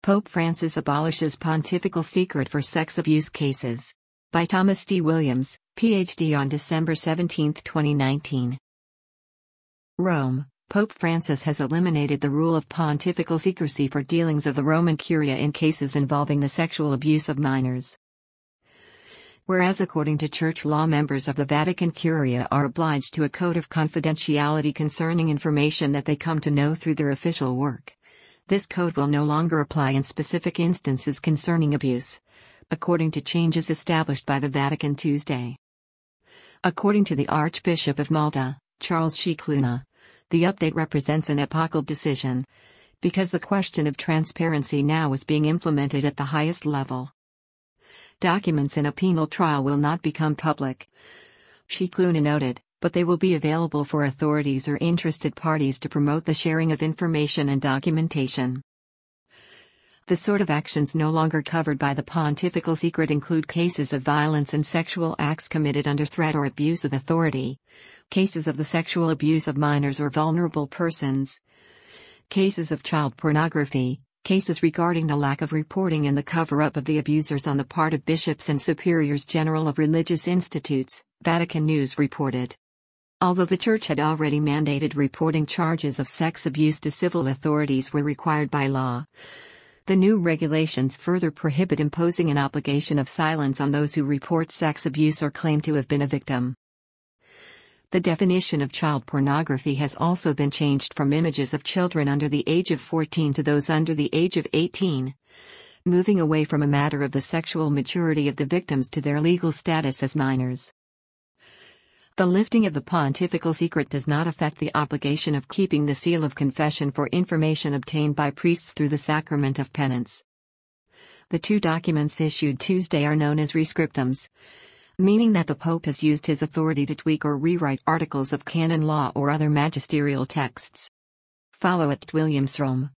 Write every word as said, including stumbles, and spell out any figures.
Pope Francis abolishes pontifical secret for sex abuse cases. By Thomas D. Williams, P H D on December seventeenth, twenty nineteen. Rome, Pope Francis has eliminated the rule of pontifical secrecy for dealings of the Roman Curia in cases involving the sexual abuse of minors. Whereas according to church law, members of the Vatican Curia are obliged to a code of confidentiality concerning information that they come to know through their official work. This code will no longer apply in specific instances concerning abuse, according to changes established by the Vatican Tuesday. According to the Archbishop of Malta, Charles Scicluna, the update represents an epochal decision, because the question of transparency now is being implemented at the highest level. Documents in a penal trial will not become public, Scicluna noted, but they will be available for authorities or interested parties to promote the sharing of information and documentation. The sort of actions no longer covered by the pontifical secret include cases of violence and sexual acts committed under threat or abuse of authority, cases of the sexual abuse of minors or vulnerable persons, cases of child pornography, cases regarding the lack of reporting and the cover-up of the abusers on the part of bishops and superiors general of religious institutes, Vatican News reported. Although the Church had already mandated reporting charges of sex abuse to civil authorities were required by law, the new regulations further prohibit imposing an obligation of silence on those who report sex abuse or claim to have been a victim. The definition of child pornography has also been changed from images of children under the age of fourteen to those under the age of eighteen, moving away from a matter of the sexual maturity of the victims to their legal status as minors. The lifting of the pontifical secret does not affect the obligation of keeping the seal of confession for information obtained by priests through the sacrament of penance. The two documents issued Tuesday are known as rescriptums, meaning that the Pope has used his authority to tweak or rewrite articles of canon law or other magisterial texts. Follow at Williams Rome.